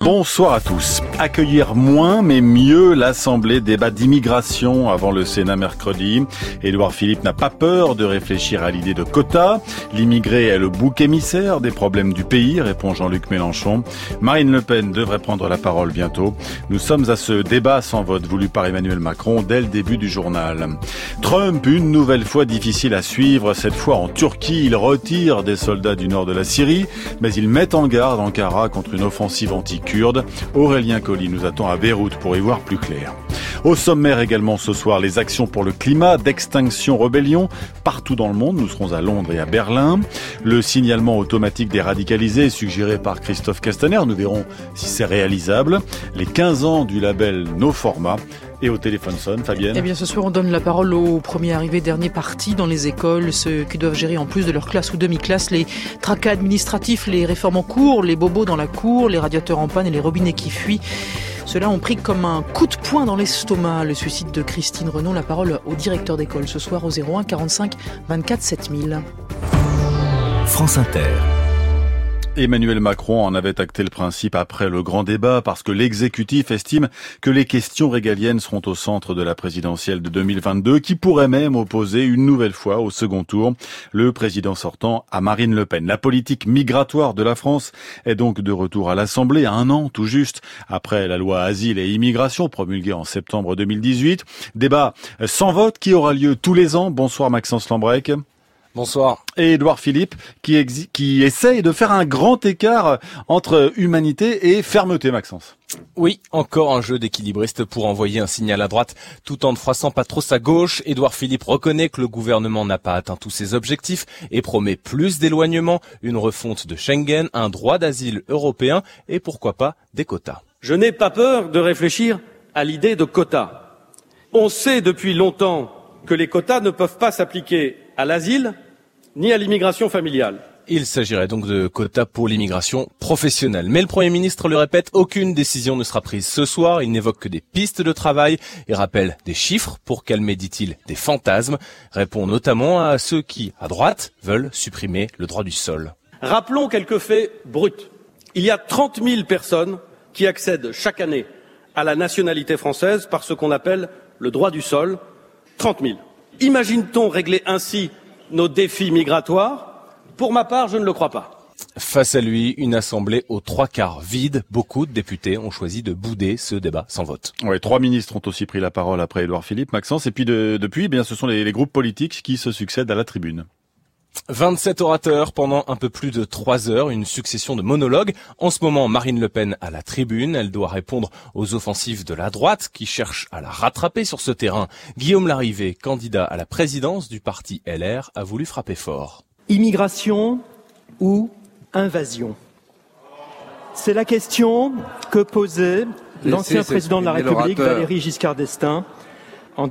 Bonsoir à tous. Accueillir moins mais mieux, l'Assemblée débat d'immigration avant le Sénat mercredi. Édouard Philippe n'a pas peur de réfléchir à l'idée de quotas. L'immigré est le bouc émissaire des problèmes du pays, répond Jean-Luc Mélenchon. Marine Le Pen devrait prendre la parole bientôt. Nous sommes à ce débat sans vote voulu par Emmanuel Macron dès le début du journal. Trump, une nouvelle fois difficile à suivre. Cette fois en Turquie, il retire des soldats du nord de la Syrie, mais il met en garde Ankara contre une offensive anti-kurde. Aurélien Colli nous attend à Beyrouth pour y voir plus clair. Au sommaire également ce soir, les actions pour le climat, d'Extinction Rebellion, partout dans le monde. Nous serons à Londres et à Berlin. Le signalement automatique des radicalisés suggéré par Christophe Castaner. Nous verrons si c'est réalisable. Les 15 ans du label No Format. Et au téléphone sonne, Fabienne. Eh bien, ce soir, on donne la parole aux premiers arrivés, derniers partis dans les écoles, ceux qui doivent gérer en plus de leur classe ou demi-classe les tracas administratifs, les réformes en cours, les bobos dans la cour, les radiateurs en panne et les robinets qui fuient. Ceux-là ont pris comme un coup de poing dans l'estomac le suicide de Christine Renaud. La parole au directeur d'école ce soir au 01 45 24 7000. France Inter. Emmanuel Macron en avait acté le principe après le grand débat parce que l'exécutif estime que les questions régaliennes seront au centre de la présidentielle de 2022 qui pourrait même opposer une nouvelle fois au second tour le président sortant à Marine Le Pen. La politique migratoire de la France est donc de retour à l'Assemblée à un an tout juste après la loi Asile et Immigration promulguée en septembre 2018. Débat sans vote qui aura lieu tous les ans. Bonsoir Maxence Lambrec. Bonsoir. Et Édouard Philippe qui essaye de faire un grand écart entre humanité et fermeté, Maxence. Oui, encore un jeu d'équilibriste pour envoyer un signal à droite tout en ne froissant pas trop sa gauche. Édouard Philippe reconnaît que le gouvernement n'a pas atteint tous ses objectifs et promet plus d'éloignement, une refonte de Schengen, un droit d'asile européen et pourquoi pas des quotas. Je n'ai pas peur de réfléchir à l'idée de quotas. On sait depuis longtemps que les quotas ne peuvent pas s'appliquer à l'asile ni à l'immigration familiale. Il s'agirait donc de quotas pour l'immigration professionnelle. Mais le Premier ministre le répète, aucune décision ne sera prise ce soir. Il n'évoque que des pistes de travail et rappelle des chiffres pour calmer, dit-il, des fantasmes. Répond notamment à ceux qui, à droite, veulent supprimer le droit du sol. Rappelons quelques faits bruts. Il y a 30 000 personnes qui accèdent chaque année à la nationalité française par ce qu'on appelle le droit du sol. 30 000. Imagine-t-on régler ainsi nos défis migratoires ? Pour ma part, je ne le crois pas. Face à lui, une assemblée aux 3/4 vide. Beaucoup de députés ont choisi de bouder ce débat sans vote. Ouais, 3 ministres ont aussi pris la parole après Édouard Philippe, Maxence. Et puis depuis, ce sont les groupes politiques qui se succèdent à la tribune. 27 orateurs pendant un peu plus de 3 heures, une succession de monologues. En ce moment, Marine Le Pen à la tribune. Elle doit répondre aux offensives de la droite qui cherche à la rattraper sur ce terrain. Guillaume Larrivé, candidat à la présidence du parti LR, a voulu frapper fort. Immigration ou invasion ? C'est la question que posait l'ancien président de la République, Valéry Giscard d'Estaing, en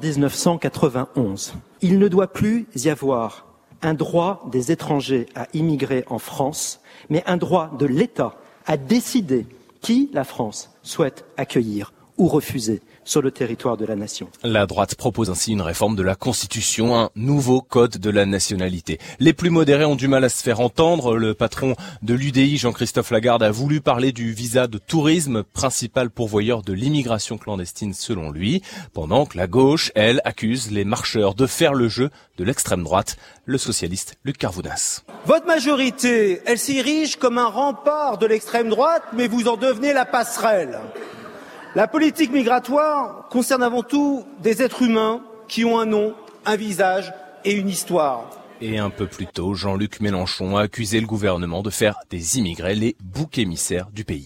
1991. Il ne doit plus y avoir un droit des étrangers à immigrer en France, mais un droit de l'État à décider qui la France souhaite accueillir ou refuser sur le territoire de la nation. La droite propose ainsi une réforme de la Constitution, un nouveau code de la nationalité. Les plus modérés ont du mal à se faire entendre. Le patron de l'UDI, Jean-Christophe Lagarde, a voulu parler du visa de tourisme, principal pourvoyeur de l'immigration clandestine selon lui, pendant que la gauche, elle, accuse les marcheurs de faire le jeu de l'extrême droite, le socialiste Luc Carvounas. Votre majorité, elle s'érige comme un rempart de l'extrême droite, mais vous en devenez la passerelle. La politique migratoire concerne avant tout des êtres humains qui ont un nom, un visage et une histoire. Et un peu plus tôt, Jean-Luc Mélenchon a accusé le gouvernement de faire des immigrés les boucs émissaires du pays.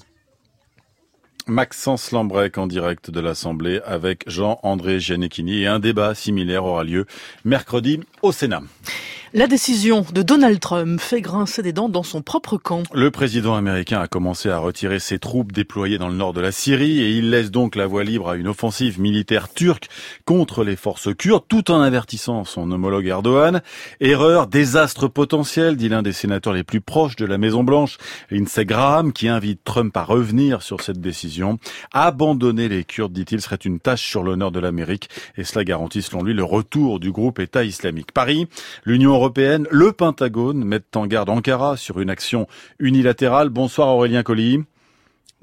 Maxence Lambrec en direct de l'Assemblée avec Jean-André Gianecchini et un débat similaire aura lieu mercredi au Sénat. La décision de Donald Trump fait grincer des dents dans son propre camp. Le président américain a commencé à retirer ses troupes déployées dans le nord de la Syrie et il laisse donc la voie libre à une offensive militaire turque contre les forces kurdes tout en avertissant son homologue Erdogan. Erreur, désastre potentiel, dit l'un des sénateurs les plus proches de la Maison-Blanche, Lindsey Graham, qui invite Trump à revenir sur cette décision. Abandonner les Kurdes, dit-il, serait une tâche sur l'honneur de l'Amérique et cela garantit selon lui le retour du groupe État islamique. Paris, l'Union européenne, le Pentagone mettent en garde Ankara sur une action unilatérale. Bonsoir Aurélien Colli.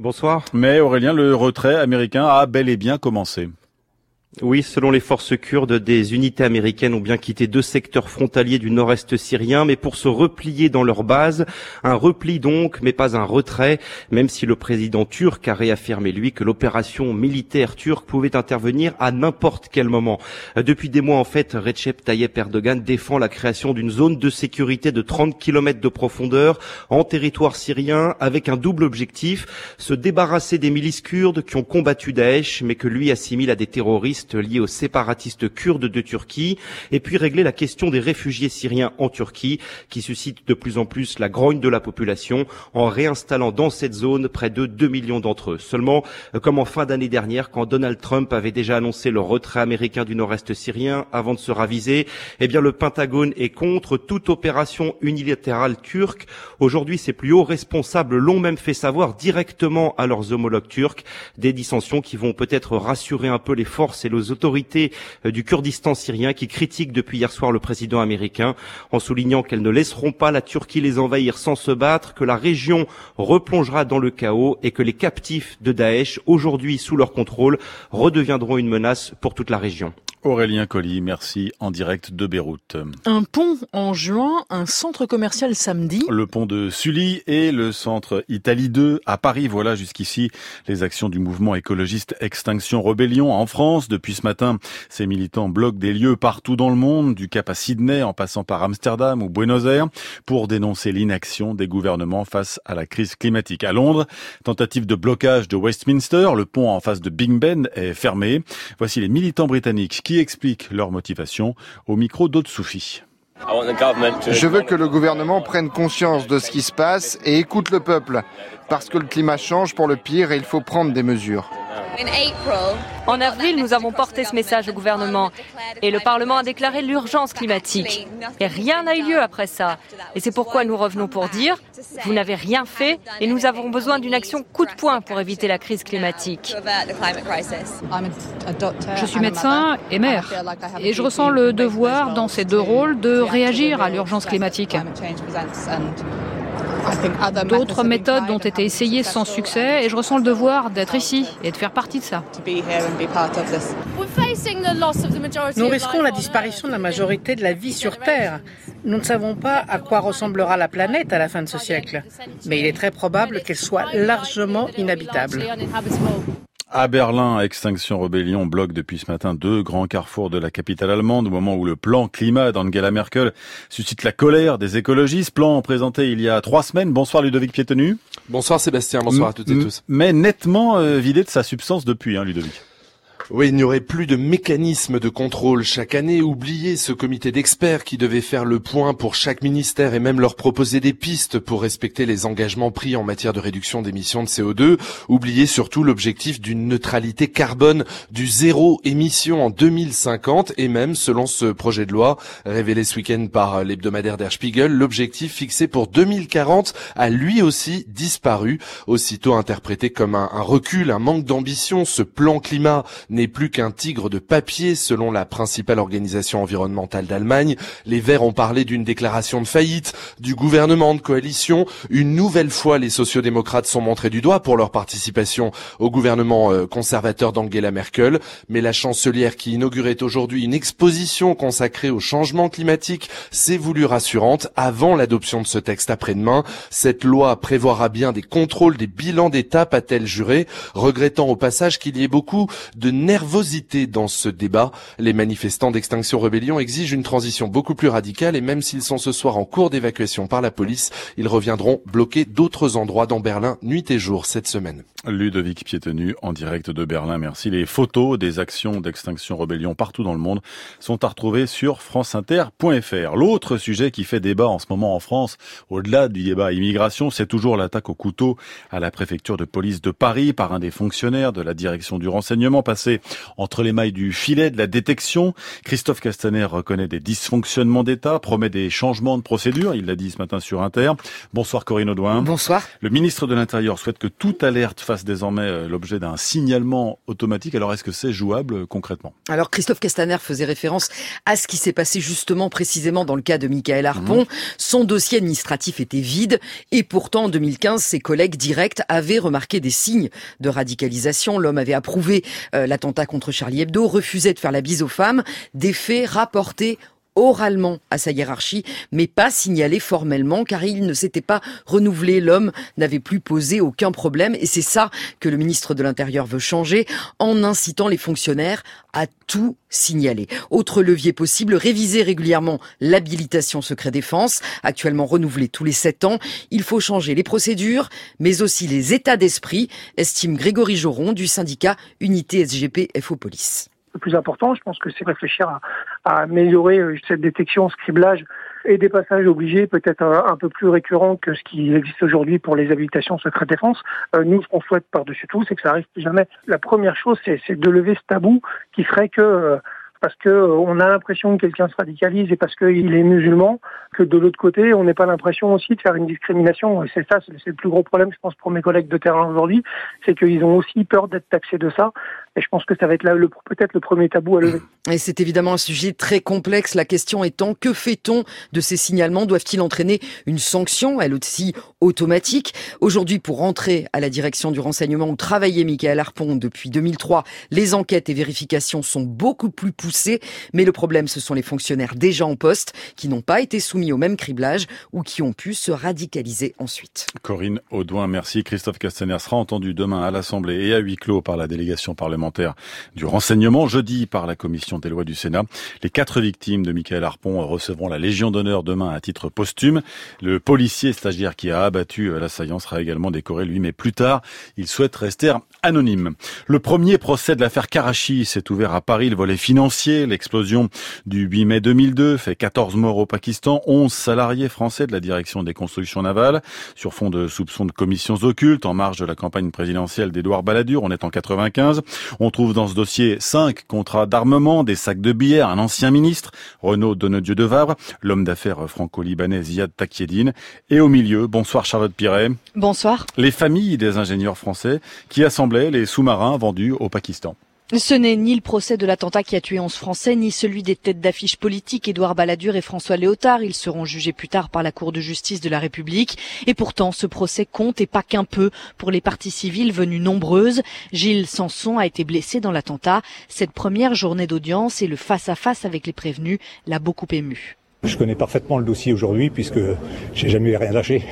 Bonsoir. Mais Aurélien, le retrait américain a bel et bien commencé. Oui, selon les forces kurdes, des unités américaines ont bien quitté 2 secteurs frontaliers du nord-est syrien, mais pour se replier dans leur base. Un repli donc, mais pas un retrait, même si le président turc a réaffirmé, lui, que l'opération militaire turque pouvait intervenir à n'importe quel moment. Depuis des mois, en fait, Recep Tayyip Erdogan défend la création d'une zone de sécurité de 30 km de profondeur en territoire syrien, avec un double objectif, se débarrasser des milices kurdes qui ont combattu Daesh, mais que lui assimile à des terroristes liés aux séparatistes kurdes de Turquie, et puis régler la question des réfugiés syriens en Turquie, qui suscite de plus en plus la grogne de la population, en réinstallant dans cette zone près de 2 millions d'entre eux. Seulement, comme en fin d'année dernière, quand Donald Trump avait déjà annoncé le retrait américain du nord-est syrien avant de se raviser, eh bien le Pentagone est contre toute opération unilatérale turque. Aujourd'hui, ses plus hauts responsables l'ont même fait savoir directement à leurs homologues turcs, des dissensions qui vont peut-être rassurer un peu les forces et les autorités du Kurdistan syrien qui critiquent depuis hier soir le président américain en soulignant qu'elles ne laisseront pas la Turquie les envahir sans se battre, que la région replongera dans le chaos et que les captifs de Daesh, aujourd'hui sous leur contrôle, redeviendront une menace pour toute la région. Aurélien Colli, merci, en direct de Beyrouth. Un pont en juin, un centre commercial samedi. Le pont de Sully et le centre Italie 2 à Paris. Voilà jusqu'ici les actions du mouvement écologiste Extinction Rebellion en France. Depuis ce matin, ces militants bloquent des lieux partout dans le monde, du Cap à Sydney en passant par Amsterdam ou Buenos Aires, pour dénoncer l'inaction des gouvernements face à la crise climatique. À Londres, tentative de blocage de Westminster, le pont en face de Big Ben est fermé. Voici les militants britanniques qui expliquent leur motivation au micro d'Aude Soufi. Je veux que le gouvernement prenne conscience de ce qui se passe et écoute le peuple, parce que le climat change pour le pire et il faut prendre des mesures. En avril, nous avons porté ce message au gouvernement et le Parlement a déclaré l'urgence climatique. Et rien n'a eu lieu après ça. Et c'est pourquoi nous revenons pour dire, vous n'avez rien fait et nous avons besoin d'une action coup de poing pour éviter la crise climatique. Je suis médecin et mère et je ressens le devoir dans ces 2 rôles de réagir à l'urgence climatique. D'autres méthodes ont été essayées sans succès et je ressens le devoir d'être ici et de faire partie de ça. Nous risquons la disparition de la majorité de la vie sur Terre. Nous ne savons pas à quoi ressemblera la planète à la fin de ce siècle, mais il est très probable qu'elle soit largement inhabitable. À Berlin, Extinction Rebellion bloque depuis ce matin 2 grands carrefours de la capitale allemande, au moment où le plan climat d'Angela Merkel suscite la colère des écologistes. Plan présenté il y a 3 semaines. Bonsoir Ludovic Piétenu. Bonsoir Sébastien, bonsoir à toutes et tous. Mais nettement vidé de sa substance depuis, Ludovic. Oui, il n'y aurait plus de mécanisme de contrôle chaque année. Oubliez ce comité d'experts qui devait faire le point pour chaque ministère et même leur proposer des pistes pour respecter les engagements pris en matière de réduction d'émissions de CO2. Oubliez surtout l'objectif d'une neutralité carbone, du 0 émission en 2050 et même, selon ce projet de loi révélé ce week-end par l'hebdomadaire Der Spiegel, l'objectif fixé pour 2040 a lui aussi disparu. Aussitôt interprété comme un recul, un manque d'ambition, ce plan climat n'est plus qu'un tigre de papier selon la principale organisation environnementale d'Allemagne. Les Verts ont parlé d'une déclaration de faillite du gouvernement de coalition. Une nouvelle fois, les sociodémocrates sont montrés du doigt pour leur participation au gouvernement conservateur d'Angela Merkel. Mais la chancelière qui inaugurait aujourd'hui une exposition consacrée au changement climatique s'est voulue rassurante avant l'adoption de ce texte après-demain. Cette loi prévoira bien des contrôles, des bilans d'étape, a-t-elle juré, regrettant au passage qu'il y ait beaucoup de nervosité dans ce débat. Les manifestants d'Extinction Rebellion exigent une transition beaucoup plus radicale et même s'ils sont ce soir en cours d'évacuation par la police, ils reviendront bloquer d'autres endroits dans Berlin nuit et jour cette semaine. Ludovic Piétenu en direct de Berlin, merci. Les photos des actions d'Extinction Rebellion partout dans le monde sont à retrouver sur franceinter.fr. L'autre sujet qui fait débat en ce moment en France, au-delà du débat immigration, c'est toujours l'attaque au couteau à la préfecture de police de Paris par un des fonctionnaires de la direction du renseignement passé Français entre les mailles du filet de la détection. Christophe Castaner reconnaît des dysfonctionnements d'État, promet des changements de procédure. Il l'a dit ce matin sur Inter. Bonsoir Corinne Audouin. Bonsoir. Le ministre de l'Intérieur souhaite que toute alerte fasse désormais l'objet d'un signalement automatique. Alors est-ce que c'est jouable concrètement? Alors Christophe Castaner faisait référence à ce qui s'est passé justement précisément dans le cas de Mickaël Harpon. Son dossier administratif était vide et pourtant en 2015, ses collègues directs avaient remarqué des signes de radicalisation. L'homme avait approuvé l'attentat contre Charlie Hebdo, refusait de faire la bise aux femmes, des faits rapportés oralement à sa hiérarchie, mais pas signalé formellement, car il ne s'était pas renouvelé. L'homme n'avait plus posé aucun problème, et c'est ça que le ministre de l'Intérieur veut changer, en incitant les fonctionnaires à tout signaler. Autre levier possible, réviser régulièrement l'habilitation secret défense, actuellement renouvelée tous les 7 ans. Il faut changer les procédures, mais aussi les états d'esprit, estime Grégory Joron du syndicat Unité SGP FO Police. Le plus important, je pense que c'est réfléchir à améliorer cette détection, scriblage et des passages obligés, peut-être un peu plus récurrents que ce qui existe aujourd'hui pour les habilitations secret défense. Nous, ce qu'on souhaite par-dessus tout, c'est que ça arrive plus jamais. La première chose, c'est de lever ce tabou qui ferait que parce que on a l'impression que quelqu'un se radicalise et parce qu'il est musulman, que de l'autre côté, on n'ait pas l'impression aussi de faire une discrimination. Et c'est ça, c'est le plus gros problème, je pense, pour mes collègues de terrain aujourd'hui, c'est qu'ils ont aussi peur d'être taxés de ça. Et je pense que ça va être là peut-être le premier tabou à lever. Et c'est évidemment un sujet très complexe. La question étant, que fait-on de ces signalements? Doivent-ils entraîner une sanction, elle aussi automatique? Aujourd'hui, pour rentrer à la direction du renseignement où travaillait Mickaël Harpon depuis 2003, les enquêtes et vérifications sont beaucoup plus poussées. Mais le problème, ce sont les fonctionnaires déjà en poste qui n'ont pas été soumis au même criblage ou qui ont pu se radicaliser ensuite. Corinne Audouin, merci. Christophe Castaner sera entendu demain à l'Assemblée et à huis clos par la délégation parlementaire du renseignement, jeudi par la commission des lois du Sénat. Les 4 victimes de Mickaël Harpon recevront la Légion d'honneur demain à titre posthume. Le policier stagiaire qui a abattu l'assaillant sera également décoré, lui, mais plus tard, il souhaite rester anonyme. Le premier procès de l'affaire Karachi s'est ouvert à Paris, le volet financier. L'explosion du 8 mai 2002 fait 14 morts au Pakistan, 11 salariés français de la direction des constructions navales, sur fond de soupçons de commissions occultes en marge de la campagne présidentielle d'Édouard Balladur. On est en 95. On trouve dans ce dossier 5 contrats d'armement, des sacs de billets, un ancien ministre, Renaud Donnedieu de Vabre, l'homme d'affaires franco-libanais Ziad Takieddine. Et au milieu, bonsoir Charlotte Piret. Bonsoir. Les familles des ingénieurs français qui assemblaient les sous-marins vendus au Pakistan. Ce n'est ni le procès de l'attentat qui a tué 11 Français, ni celui des têtes d'affiche politiques Édouard Balladur et François Léotard. Ils seront jugés plus tard par la Cour de justice de la République. Et pourtant, ce procès compte, et pas qu'un peu, pour les parties civiles venues nombreuses. Gilles Sanson a été blessé dans l'attentat. Cette première journée d'audience et le face-à-face avec les prévenus l'a beaucoup ému. Je connais parfaitement le dossier aujourd'hui puisque j'ai jamais rien lâché.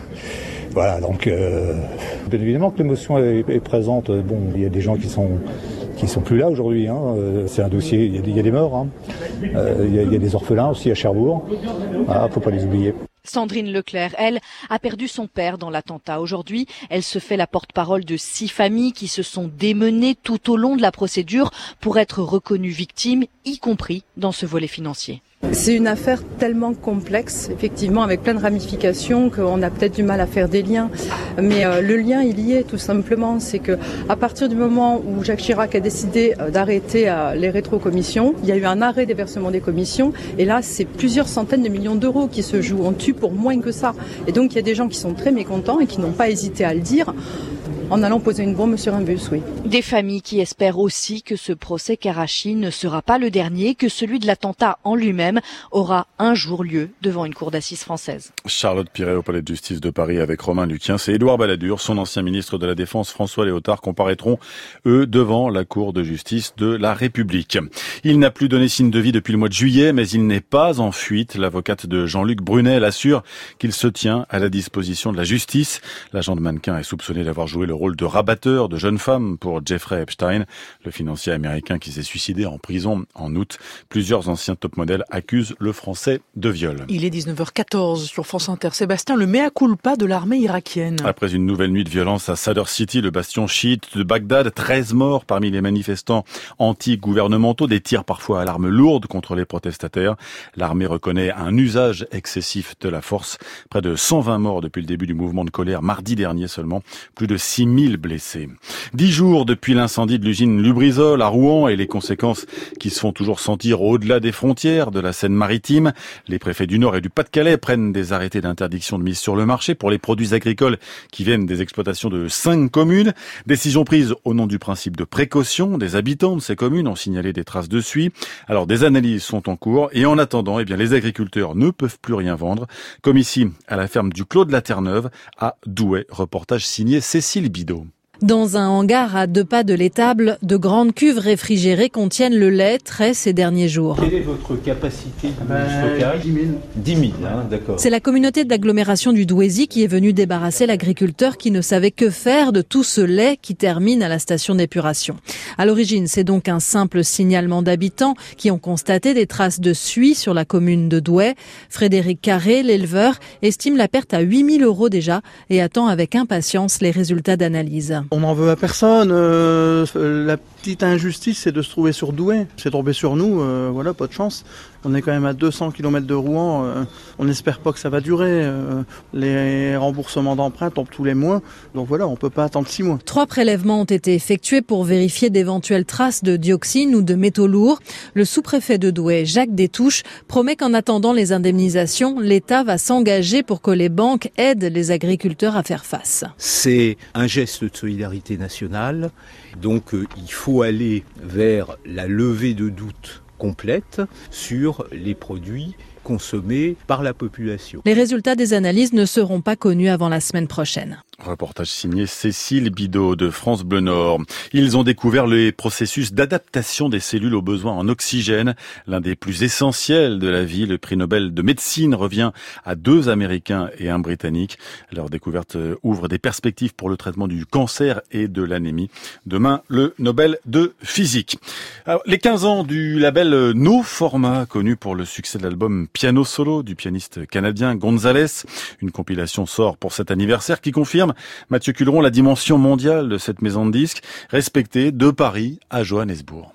Voilà, donc bien évidemment que l'émotion est présente. Bon, il y a des gens qui sont plus là aujourd'hui. C'est un dossier, il y a des morts. Il y a des orphelins aussi à Cherbourg. Faut pas les oublier. Sandrine Leclerc, elle, a perdu son père dans l'attentat. Aujourd'hui, elle se fait la porte-parole de 6 familles qui se sont démenées tout au long de la procédure pour être reconnues victimes, y compris dans ce volet financier. C'est une affaire tellement complexe, effectivement, avec plein de ramifications, qu'on a peut-être du mal à faire des liens. Mais le lien, il y est tout simplement. C'est que à partir du moment où Jacques Chirac a décidé d'arrêter les rétrocommissions, il y a eu un arrêt des versements des commissions. Et là, c'est plusieurs centaines de millions d'euros qui se jouent. On tue pour moins que ça. Et donc, il y a des gens qui sont très mécontents et qui n'ont pas hésité à le dire en allant poser une bombe sur un bus, oui. Des familles qui espèrent aussi que ce procès Karachi ne sera pas le dernier, que celui de l'attentat en lui-même aura un jour lieu devant une cour d'assises française. Charlotte Piret au Palais de Justice de Paris avec Romain Lucien. C'est Édouard Balladur, son ancien ministre de la Défense François Léotard comparaîtront, eux, devant la Cour de justice de la République. Il n'a plus donné signe de vie depuis le mois de juillet, mais il n'est pas en fuite. L'avocate de Jean-Luc Brunel assure qu'il se tient à la disposition de la justice. L'agent de mannequin est soupçonné d'avoir joué le rôle de rabatteur de jeunes femmes pour Jeffrey Epstein, le financier américain qui s'est suicidé en prison en août. Plusieurs anciens top modèles accusent le Français de viol. Il est 19h14 sur France Inter. Sébastien, le mea culpa de l'armée irakienne. Après une nouvelle nuit de violence à Sadr City, le bastion chiite de Bagdad, 13 morts parmi les manifestants anti-gouvernementaux, des tirs parfois à l'arme lourde contre les protestataires. L'armée reconnaît un usage excessif de la force. Près de 120 morts depuis le début du mouvement de colère mardi dernier seulement. Plus de 6 6000 blessés. 10 jours depuis l'incendie de l'usine Lubrizol à Rouen et les conséquences qui se font toujours sentir au-delà des frontières de la Seine-Maritime. Les préfets du Nord et du Pas-de-Calais prennent des arrêtés d'interdiction de mise sur le marché pour les produits agricoles qui viennent des exploitations de 5 communes. Décision prise au nom du principe de précaution. Des habitants de ces communes ont signalé des traces de suie. Alors des analyses sont en cours et en attendant, les agriculteurs ne peuvent plus rien vendre. Comme ici à la ferme du Clos de la Terre-Neuve à Douai. Reportage signé Cécile Bidot. Dans un hangar à 2 pas de l'étable, de grandes cuves réfrigérées contiennent le lait trait ces derniers jours. Quelle est votre capacité de stockage ? 10 000. 10 000, d'accord. C'est la communauté d'agglomération du Douaisis qui est venue débarrasser l'agriculteur qui ne savait que faire de tout ce lait qui termine à la station d'épuration. À l'origine, c'est donc un simple signalement d'habitants qui ont constaté des traces de suie sur la commune de Douai. Frédéric Carré, l'éleveur, estime la perte à 8 000 € déjà et attend avec impatience les résultats d'analyse. On n'en veut à personne. La petite injustice, c'est de se trouver sur Douai. C'est tombé sur nous, pas de chance. On est quand même à 200 km de Rouen. On n'espère pas que ça va durer. Les remboursements d'emprunts tombent tous les mois. Donc on peut pas attendre 6 mois. 3 prélèvements ont été effectués pour vérifier d'éventuelles traces de dioxine ou de métaux lourds. Le sous-préfet de Douai, Jacques Détouche, promet qu'en attendant les indemnisations, l'État va s'engager pour que les banques aident les agriculteurs à faire face. C'est un geste de solidarité nationale. Donc il faut aller vers la levée de doute complète sur les produits consommés par la population. Les résultats des analyses ne seront pas connus avant la semaine prochaine. Reportage signé Cécile Bidot de France Bleu Nord. Ils ont découvert les processus d'adaptation des cellules aux besoins en oxygène, l'un des plus essentiels de la vie. Le prix Nobel de médecine revient à 2 Américains et 1 Britannique. Leur découverte ouvre des perspectives pour le traitement du cancer et de l'anémie. Demain, le Nobel de physique. Alors, les 15 ans du label No Format, connu pour le succès de l'album Piano Solo du pianiste canadien Gonzalez. Une compilation sort pour cet anniversaire qui confirme, Mathieu Culeron, la dimension mondiale de cette maison de disques, respectée de Paris à Johannesburg.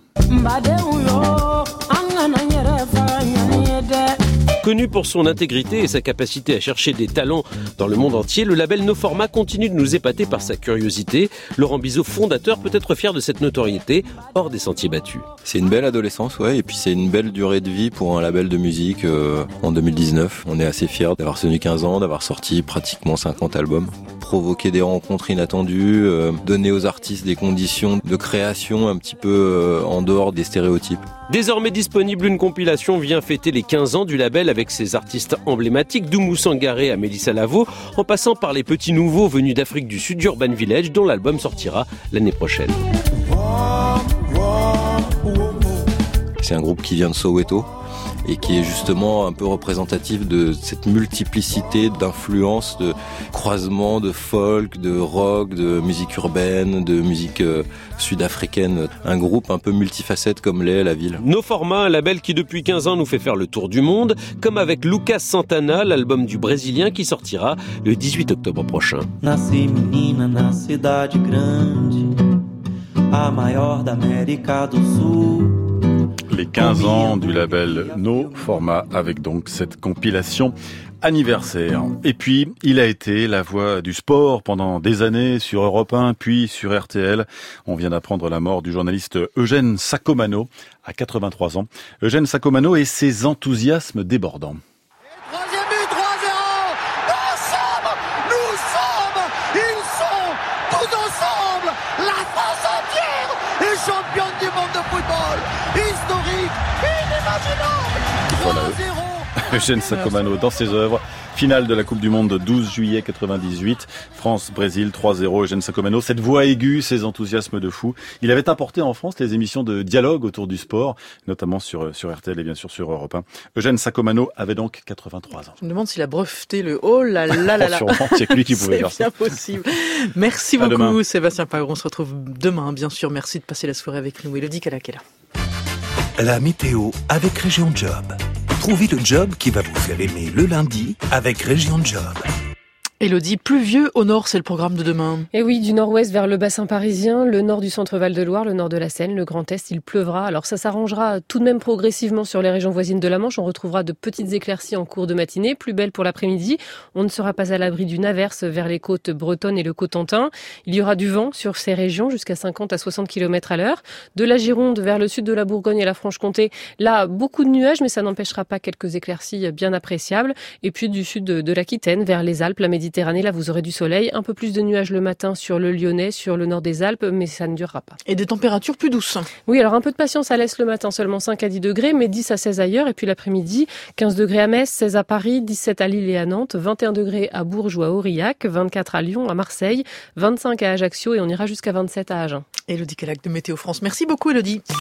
Connu pour son intégrité et sa capacité à chercher des talents dans le monde entier, le label No Format continue de nous épater par sa curiosité. Laurent Bizot, fondateur, peut être fier de cette notoriété hors des sentiers battus. C'est une belle adolescence, et puis c'est une belle durée de vie pour un label de musique en 2019. On est assez fiers d'avoir tenu 15 ans, d'avoir sorti pratiquement 50 albums. Provoquer des rencontres inattendues, donner aux artistes des conditions de création un petit peu en dehors des stéréotypes. Désormais disponible, une compilation vient fêter les 15 ans du label avec ses artistes emblématiques, d'Oumou Sangaré à Mélissa Lavo, en passant par les petits nouveaux venus d'Afrique du Sud d'Urban Village, dont l'album sortira l'année prochaine. C'est un groupe qui vient de Soweto et qui est justement un peu représentatif de cette multiplicité d'influences, de croisements de folk, de rock, de musique urbaine, de musique sud-africaine. Un groupe un peu multifacette comme l'est la ville. No Format, un label qui depuis 15 ans nous fait faire le tour du monde, comme avec Lucas Santana, l'album du Brésilien qui sortira le 18 octobre prochain. Nasci menina na cidade grande, a maior da América do Sul. Les 15 ans du label No Format avec donc cette compilation anniversaire. Et puis, il a été la voix du sport pendant des années sur Europe 1, puis sur RTL. On vient d'apprendre la mort du journaliste Eugène Sacomano à 83 ans. Eugène Sacomano et ses enthousiasmes débordants. Troisième but, 3-0. Nous sommes, ils sont tous ensemble. La France entière est championne du monde de football. Historique, inimaginable. 3-0. Voilà. Eugène Sacomano dans ses œuvres. Finale de la Coupe du Monde 12 juillet 98. France-Brésil 3-0. Eugène Sacomano, cette voix aiguë, ces enthousiasmes de fou. Il avait apporté en France les émissions de dialogue autour du sport, notamment sur RTL et bien sûr sur Europe 1. Eugène Sacomano avait donc 83 ans. Je me demande s'il a breveté le oh là là là là. Sûrement, c'est que lui qui pouvait faire ça. C'est bien possible. Merci beaucoup Sébastien Pagron. On se retrouve demain, bien sûr. Merci de passer la soirée avec nous. Élodie Kalakela. La météo avec Région Job. Trouvez le job qui va vous faire aimer le lundi avec Région Job. Élodie, pluvieux au nord, c'est le programme de demain. Et oui, du nord-ouest vers le bassin parisien, le nord du centre Val-de-Loire, le nord de la Seine, le Grand Est, il pleuvra. Alors ça s'arrangera tout de même progressivement sur les régions voisines de la Manche. On retrouvera de petites éclaircies en cours de matinée, plus belles pour l'après-midi. On ne sera pas à l'abri d'une averse vers les côtes bretonnes et le Cotentin. Il y aura du vent sur ces régions jusqu'à 50 à 60 km à l'heure. De la Gironde vers le sud de la Bourgogne et la Franche-Comté, là, beaucoup de nuages, mais ça n'empêchera pas quelques éclaircies bien appréciables. Et puis du sud de l'Aquitaine vers les Alpes, la Méditerranée, là vous aurez du soleil, un peu plus de nuages le matin sur le Lyonnais, sur le nord des Alpes, mais ça ne durera pas. Et des températures plus douces. Oui, alors un peu de patience à l'est le matin, seulement 5 à 10 degrés, mais 10 à 16 ailleurs. Et puis l'après-midi, 15 degrés à Metz, 16 à Paris, 17 à Lille et à Nantes, 21 degrés à Bourges ou à Aurillac, 24 à Lyon, à Marseille, 25 à Ajaccio et on ira jusqu'à 27 à Agen. Élodie Calac de Météo France. Merci beaucoup Élodie.